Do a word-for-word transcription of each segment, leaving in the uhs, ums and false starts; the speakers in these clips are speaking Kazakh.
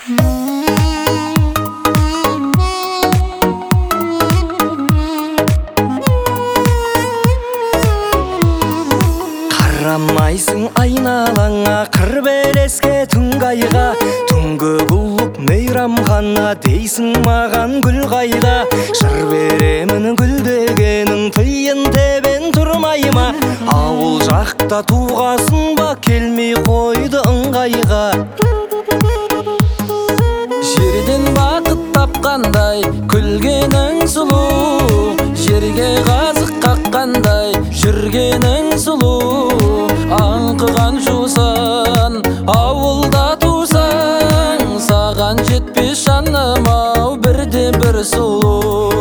Қарамайсың айналаңа, қыр белеске түнгайға, түнгі бұлып мейрамхана дейсің маған гүл қайда. Жыр беремін гүл дегенің тиын тебен тұрмай ма? Ауыл жақта туғасын ба, келмей қойды ыңғайға. Жерден бақыт тапқандай күлгенің сұлу, жерге қазық қаққандай жүргенің сұлу. Аңқыған жусан ауылда тусаң, саған жетпес жаным ау бірде бір сұлу.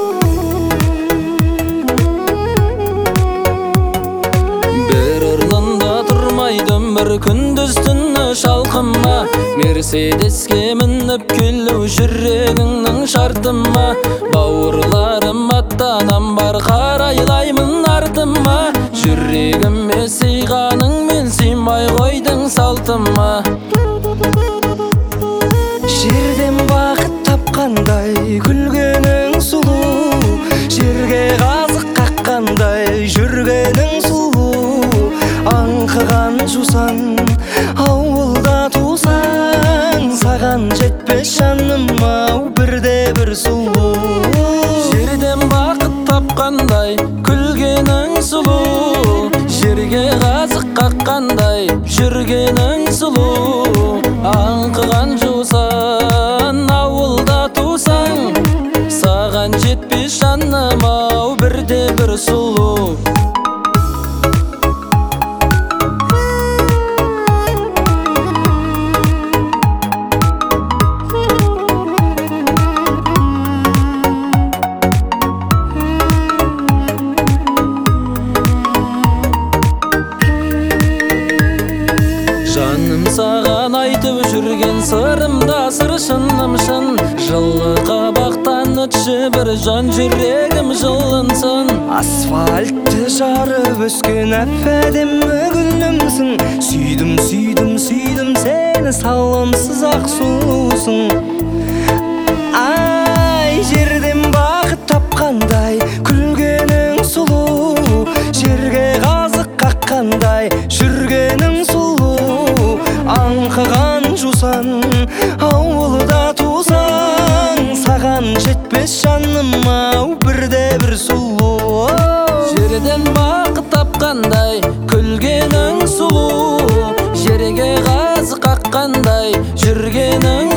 Бір орнында тұрмайдым бір күндіз түні шалқыма, Мерседеске мініп келу жүрегіңнің шартыма. Бауырларым аттанам бар қарайлаймын артыма, жүрегіме сыйғаның мен сыймай қойдың салтыма. Жерден бақыт тапқандай күлгенің сұлу, жерге қазық қаққандай жүргенің сұлу. Аңқыған жусан ауылда тусаң, саған жетпес жаным ау бірде бір сұлу. Жерден бақыт тапқандай күлгенің сұлу, жерге қазық қаққандай жүргенің сұлу. Аңқыған жусан ауылда тусаң, саған жетпес жаным ау бірде бір сұлу. Жаным саған айтып жүрген сырымда сыр шыным шын, жылы қабақтан өтші бір жан жүрегім жылынсын. Асфальтты жарып өскен әп-әдемі гүлімсің, сүйдім сүйдім сүйдім сені, салонсыз ақ сұлусың. Ай, жерден бақыт тапқандай күлгенің сұлу, жерге қазық қаққандай жүргенің сұлу. Аңқыған жусан ауылда тусаң, саған жетпес жаным ау бірде бір сұлу. Жерден бақыт тапқандай күлгенің сұлу, жерге қазық қаққандай жүргенің